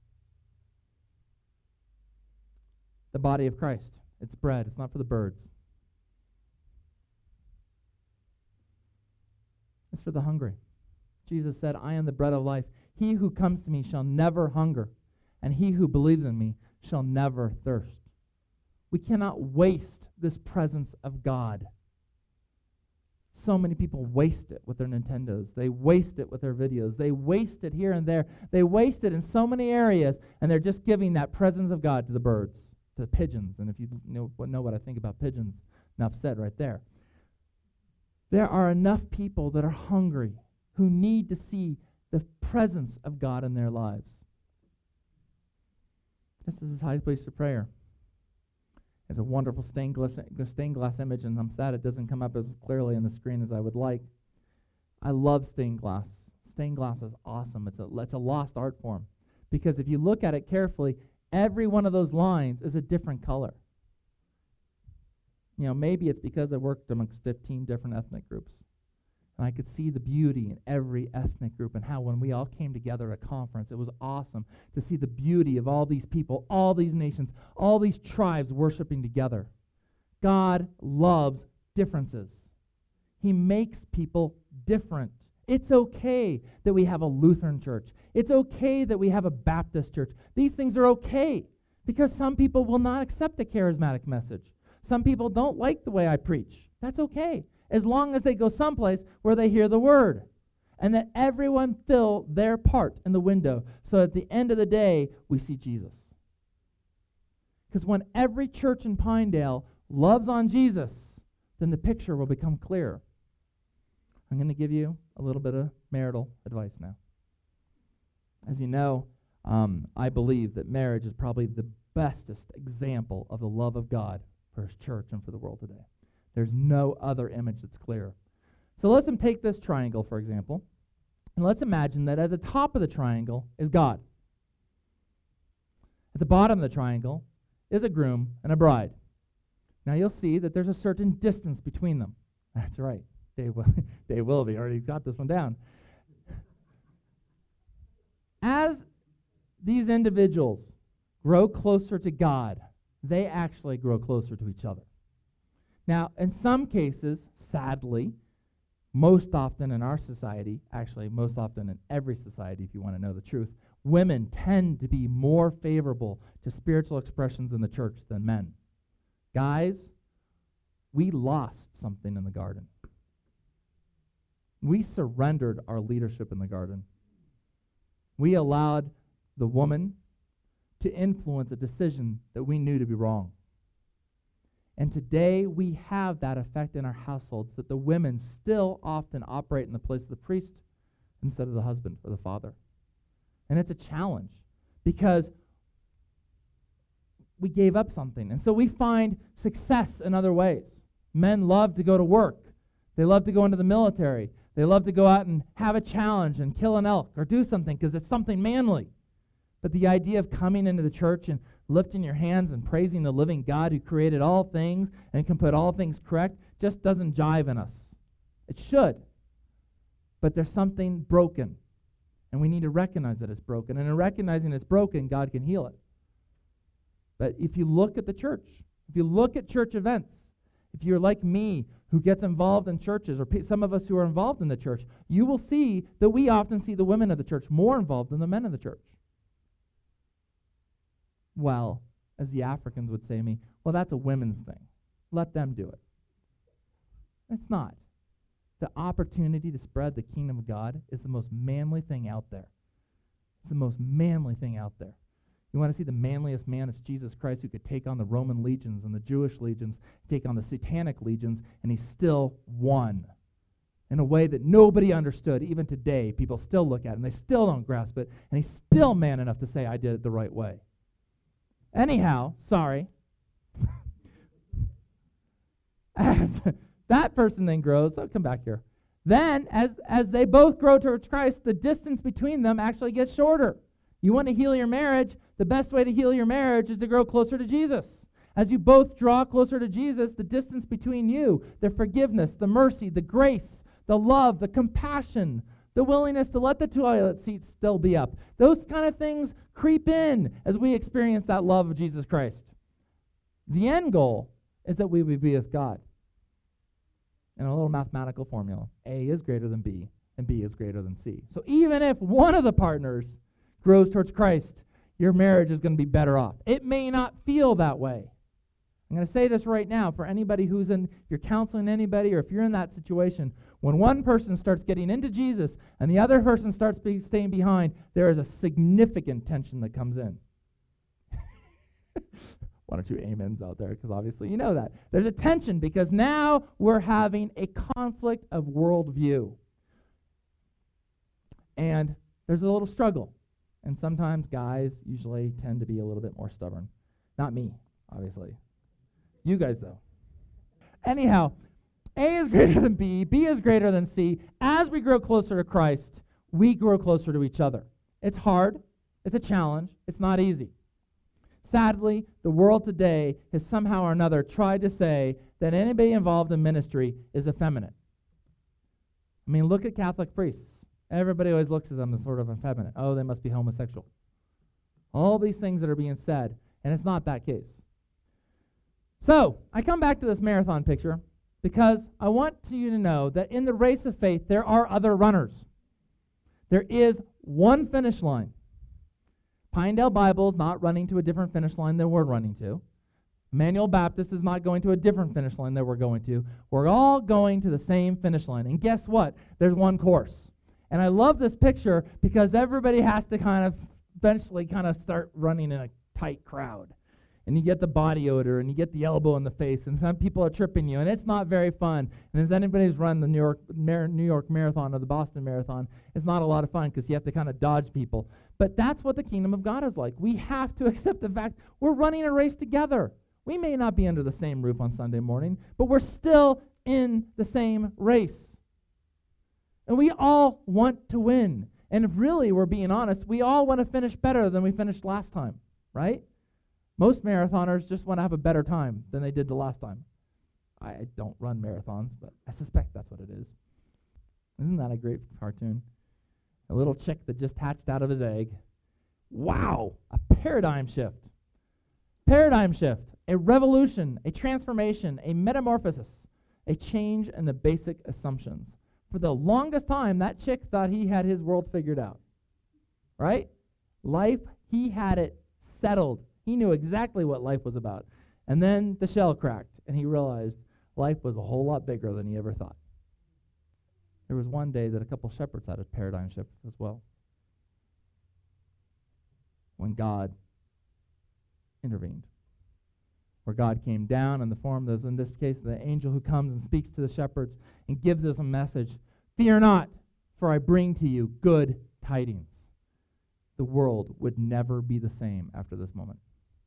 The body of Christ, it's bread. It's not for the birds. It's for the hungry. Jesus said, I am the bread of life. He who comes to me shall never hunger, and he who believes in me shall never thirst. We cannot waste this presence of God. So many people waste it with their Nintendos. They waste it with their videos. They waste it here and there. They waste it in so many areas, and they're just giving that presence of God to the birds, to the pigeons. And if you know, know what I think about pigeons, enough said right there. There are enough people that are hungry who need to see the presence of God in their lives. This is his highest place of prayer. It's a wonderful stained glass, stained glass image, and I'm sad it doesn't come up as clearly on the screen as I would like. I love stained glass. Stained glass is awesome. It's a, it's a lost art form, because if you look at it carefully, every one of those lines is a different color. You know, maybe it's because I worked amongst fifteen different ethnic groups, and I could see the beauty in every ethnic group, and how when we all came together at a conference, it was awesome to see the beauty of all these people, all these nations, all these tribes worshiping together. God loves differences. He makes people different. It's okay that we have a Lutheran church. It's okay that we have a Baptist church. These things are okay, because some people will not accept a charismatic message. Some people don't like the way I preach. That's okay, as long as they go someplace where they hear the word, and that everyone fill their part in the window, so at the end of the day, we see Jesus. Because when every church in Pinedale loves on Jesus, then the picture will become clear. I'm going to give you a little bit of marital advice now. As you know, um, I believe that marriage is probably the bestest example of the love of God for his church and for the world today. There's no other image that's clear. So let's take this triangle, for example, and let's imagine that at the top of the triangle is God. At the bottom of the triangle is a groom and a bride. Now you'll see that there's a certain distance between them. That's right. Dave, Dave Willoughby already got this one down. As these individuals grow closer to God, they actually grow closer to each other. Now, in some cases, sadly, most often in our society, actually most often in every society, if you want to know the truth, women tend to be more favorable to spiritual expressions in the church than men. Guys, we lost something in the garden. We surrendered our leadership in the garden. We allowed the woman to influence a decision that we knew to be wrong. And today we have that effect in our households, that the women still often operate in the place of the priest instead of the husband or the father. And it's a challenge, because we gave up something. And so we find success in other ways. Men love to go to work. They love to go into the military. They love to go out and have a challenge and kill an elk or do something because it's something manly. But the idea of coming into the church and lifting your hands and praising the living God who created all things and can put all things correct just doesn't jive in us. It should. But there's something broken, and we need to recognize that it's broken. And in recognizing it's broken, God can heal it. But if you look at the church, if you look at church events, if you're like me who gets involved in churches, or pe- some of us who are involved in the church, you will see that we often see the women of the church more involved than the men of the church. Well, as the Africans would say to me, well, that's a women's thing. Let them do it. It's not. The opportunity to spread the kingdom of God is the most manly thing out there. It's the most manly thing out there. You want to see the manliest man? It's Jesus Christ, who could take on the Roman legions and the Jewish legions, take on the satanic legions, and he still won in a way that nobody understood. Even today, people still look at it, and they still don't grasp it, and he's still man enough to say, I did it the right way. Anyhow, sorry. As that person then grows, I'll come back here. Then, as, as they both grow towards Christ, the distance between them actually gets shorter. You want to heal your marriage, the best way to heal your marriage is to grow closer to Jesus. As you both draw closer to Jesus, the distance between you, the forgiveness, the mercy, the grace, the love, the compassion, the willingness to let the toilet seat still be up, those kind of things creep in as we experience that love of Jesus Christ. The end goal is that we would be with God. And a little mathematical formula. A is greater than B, and B is greater than C. So even if one of the partners grows towards Christ, your marriage is going to be better off. It may not feel that way. I'm going to say this right now for anybody who's in, if you're counseling anybody, or if you're in that situation, when one person starts getting into Jesus and the other person starts be, staying behind, there is a significant tension that comes in. One or two amens out there, because obviously you know that. There's a tension because now we're having a conflict of worldview. And there's a little struggle. And sometimes guys usually tend to be a little bit more stubborn. Not me, obviously. You guys, though. Anyhow, A is greater than B. B is greater than C. As we grow closer to Christ, we grow closer to each other. It's hard. It's a challenge. It's not easy. Sadly, the world today has somehow or another tried to say that anybody involved in ministry is effeminate. I mean, look at Catholic priests. Everybody always looks at them as sort of effeminate. Oh, they must be homosexual. All these things that are being said, and it's not that case. So, I come back to this marathon picture because I want you to know that in the race of faith, there are other runners. There is one finish line. Pinedale Bible is not running to a different finish line than we're running to. Emmanuel Baptist is not going to a different finish line that we're going to. We're all going to the same finish line. And guess what? There's one course. And I love this picture because everybody has to kind of eventually kind of start running in a tight crowd. And you get the body odor, and you get the elbow in the face, and some people are tripping you, and it's not very fun. And as anybody who's run the New York Mar- New York Marathon or the Boston Marathon, it's not a lot of fun because you have to kind of dodge people. But that's what the kingdom of God is like. We have to accept the fact we're running a race together. We may not be under the same roof on Sunday morning, but we're still in the same race. And we all want to win. And if really we're being honest, we all want to finish better than we finished last time, right? Most marathoners just want to have a better time than they did the last time. I don't run marathons, but I suspect that's what it is. Isn't that a great cartoon? A little chick that just hatched out of his egg. Wow, a paradigm shift. Paradigm shift, a revolution, a transformation, a metamorphosis, a change in the basic assumptions. For the longest time, that chick thought he had his world figured out, right? Life, he had it settled. He knew exactly what life was about. And then the shell cracked, and he realized life was a whole lot bigger than he ever thought. There was one day that a couple shepherds had a paradigm shift as well, when God intervened, where God came down in the form of, in this case, the angel who comes and speaks to the shepherds and gives us a message. Fear not, for I bring to you good tidings. The world would never be the same after this moment.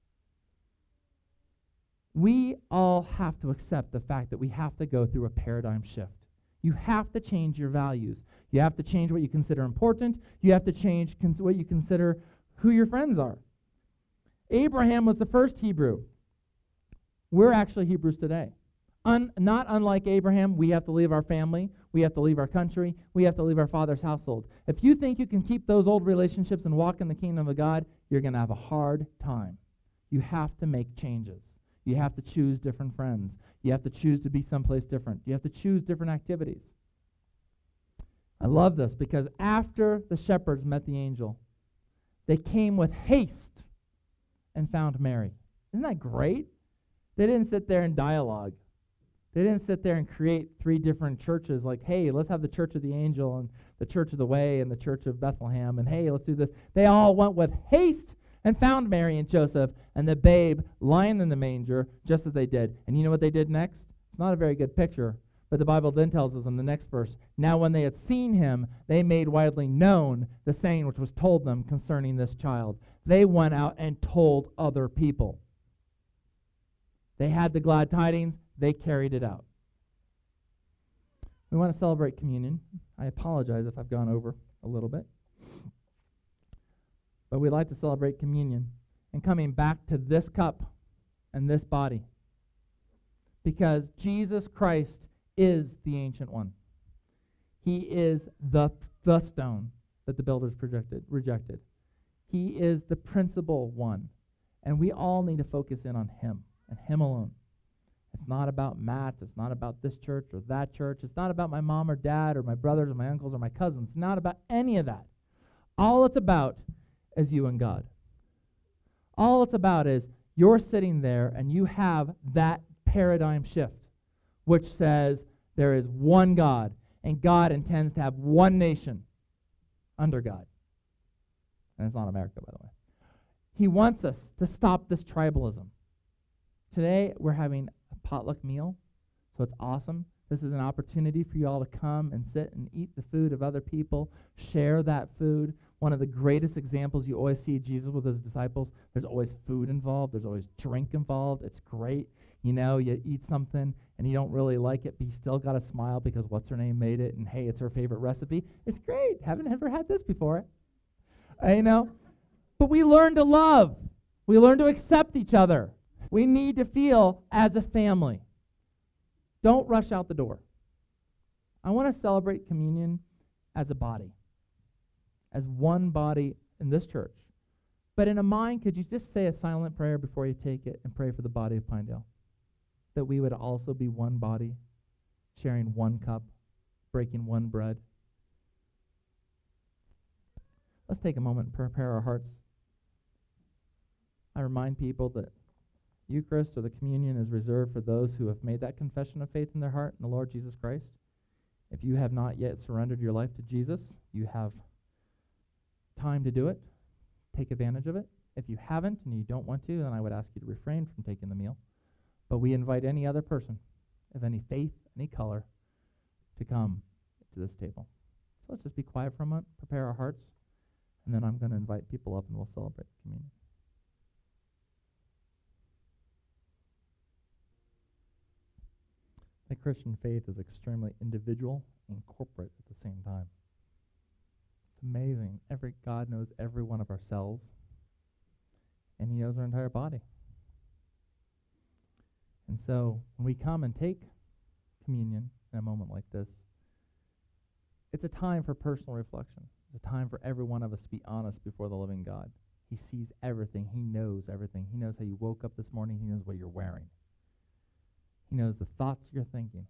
We all have to accept the fact that we have to go through a paradigm shift. You have to change your values. You have to change what you consider important. You have to change cons- what you consider who your friends are. Abraham was the first Hebrew. We're actually Hebrews today. Un- not unlike Abraham, we have to leave our family. We have to leave our country. We have to leave our father's household. If you think you can keep those old relationships and walk in the kingdom of God, you're going to have a hard time. You have to make changes. You have to choose different friends. You have to choose to be someplace different. You have to choose different activities. I love this because after the shepherds met the angel, they came with haste and found Mary. Isn't that great? They didn't sit there and dialogue. They didn't sit there and create three different churches like, hey, let's have the Church of the Angel and the Church of the Way and the Church of Bethlehem, and hey, let's do this. They all went with haste and found Mary and Joseph and the babe lying in the manger, just as they did. And you know what they did next? It's not a very good picture, but the Bible then tells us in the next verse, now when they had seen him, they made widely known the saying which was told them concerning this child. They went out and told other people. They had the glad tidings. They carried it out. We want to celebrate communion. I apologize if I've gone over a little bit. But we like to celebrate communion and coming back to this cup and this body. Because Jesus Christ is the ancient one. He is the, the stone that the builders projected, rejected. He is the principal one. And we all need to focus in on him and him alone. It's not about Matt. It's not about this church or that church. It's not about my mom or dad or my brothers or my uncles or my cousins. It's not about any of that. All it's about is you and God. All it's about is you're sitting there and you have that paradigm shift, which says there is one God, and God intends to have one nation under God. And it's not America, by the way. He wants us to stop this tribalism. Today, we're having a potluck meal, so it's awesome. This is an opportunity for you all to come and sit and eat the food of other people, share that food. one of the greatest examples you always see Jesus with his disciples. There's always food involved. There's always drink involved. It's great. You know, you eat something and you don't really like it, but you still got to smile because what's her name made it, and hey, it's her favorite recipe. It's great. Haven't ever had this before. Uh, you know, but we learn to love. We learn to accept each other. We need to feel as a family. Don't rush out the door. I want to celebrate communion as a body, as one body in this church. But in a mind, could you just say a silent prayer before you take it and pray for the body of Pinedale? That we would also be one body, sharing one cup, breaking one bread. Let's take a moment and prepare our hearts. I remind people that Eucharist or the communion is reserved for those who have made that confession of faith in their heart in the Lord Jesus Christ. If you have not yet surrendered your life to Jesus, you have time to do it. Take advantage of it. If you haven't and you don't want to, then I would ask you to refrain from taking the meal. But we invite any other person of any faith, any color, to come to this table. So let's just be quiet for a moment, prepare our hearts, and then I'm going to invite people up and we'll celebrate communion. The Christian faith is extremely individual and corporate at the same time. It's amazing. Every God knows every one of our cells, and he knows our entire body. And so when we come and take communion in a moment like this, it's a time for personal reflection. It's a time for every one of us to be honest before the living God. He sees everything. He knows everything. He knows how you woke up this morning. He knows what you're wearing. He knows the thoughts you're thinking.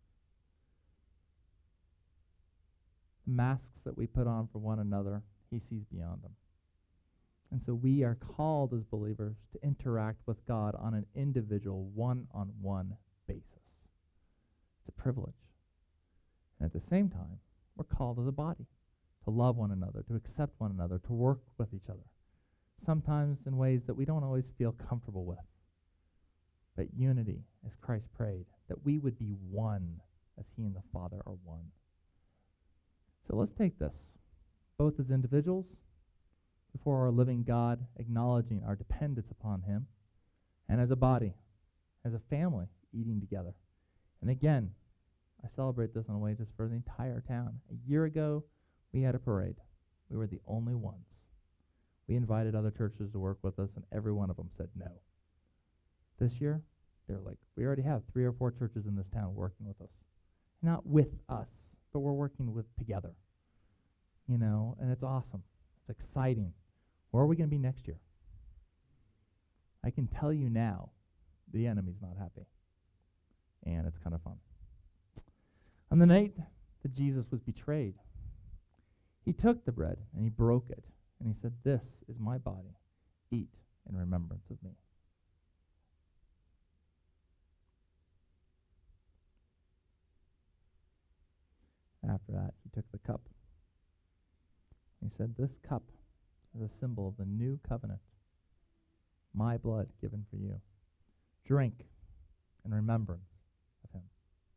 The masks that we put on for one another, he sees beyond them. And so we are called as believers to interact with God on an individual, one-on-one basis. It's a privilege. And at the same time, we're called as a body to love one another, to accept one another, to work with each other, sometimes in ways that we don't always feel comfortable with. But unity, as Christ prayed, that we would be one as he and the Father are one. So let's take this, both as individuals, before our living God, acknowledging our dependence upon him, and as a body, as a family, eating together. And again, I celebrate this in a way just for the entire town. A year ago, we had a parade. We were the only ones. We invited other churches to work with us, and every one of them said no. This year, they're like, we already have three or four churches in this town working with us. Not with us, but we're working with together. You know, and it's awesome. It's exciting. Where are we going to be next year? I can tell you now, the enemy's not happy. And it's kind of fun. On the night that Jesus was betrayed, he took the bread and he broke it. And he said, this is my body. Eat in remembrance of me. After that, he took the cup. He said, this cup is a symbol of the new covenant, my blood given for you. Drink in remembrance of him.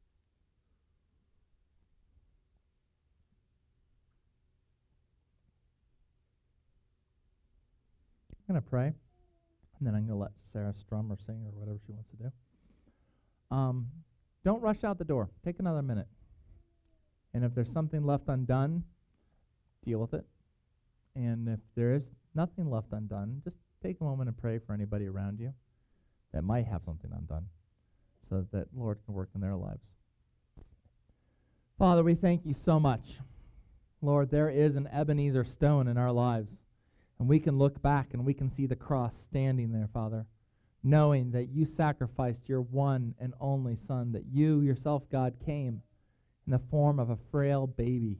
I'm going to pray, and then I'm going to let Sarah strum or sing or whatever she wants to do. Um, don't rush out the door. Take another minute. And if there's something left undone, deal with it. And if there is nothing left undone, just take a moment and pray for anybody around you that might have something undone so that Lord can work in their lives. Father, we thank you so much. Lord, there is an Ebenezer stone in our lives, and we can look back and we can see the cross standing there, Father, knowing that you sacrificed your one and only Son, that you yourself, God, came in the form of a frail baby.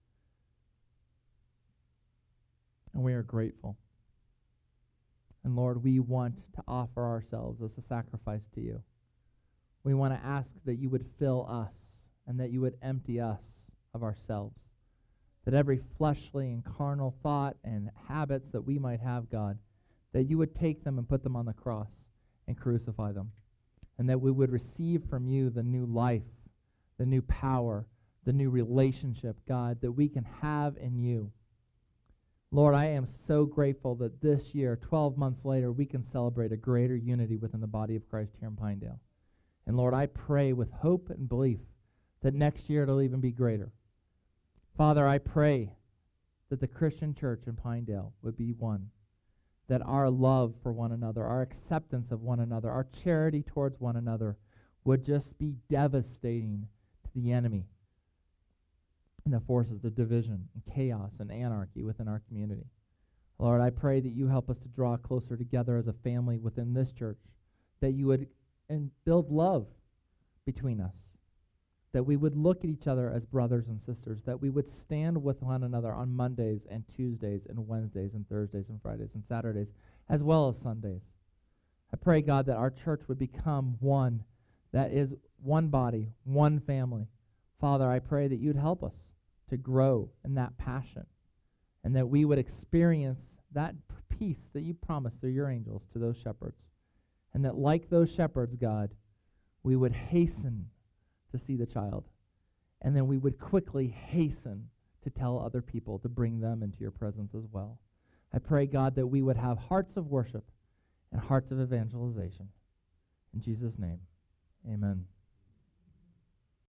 And we are grateful. And Lord, we want to offer ourselves as a sacrifice to you. We want to ask that you would fill us and that you would empty us of ourselves. That every fleshly and carnal thought and habits that we might have, God, that you would take them and put them on the cross and crucify them. And that we would receive from you the new life, the new power, the new relationship, God, that we can have in you. Lord, I am so grateful that this year, twelve months later, we can celebrate a greater unity within the body of Christ here in Pinedale. And Lord, I pray with hope and belief that next year it'll even be greater. Father, I pray that the Christian church in Pinedale would be one, that our love for one another, our acceptance of one another, our charity towards one another would just be devastating to the enemy and the forces of division and chaos and anarchy within our community. Lord, I pray that you help us to draw closer together as a family within this church, that you would and build love between us, that we would look at each other as brothers and sisters, that we would stand with one another on Mondays and Tuesdays and Wednesdays and Thursdays and Fridays and Saturdays, as well as Sundays. I pray, God, that our church would become one that is one body, one family. Father, I pray that you'd help us to grow in that passion and that we would experience that peace that you promised through your angels to those shepherds. And that like those shepherds, God, we would hasten to see the child. And then we would quickly hasten to tell other people, to bring them into your presence as well. I pray, God, that we would have hearts of worship and hearts of evangelization. In Jesus' name, amen.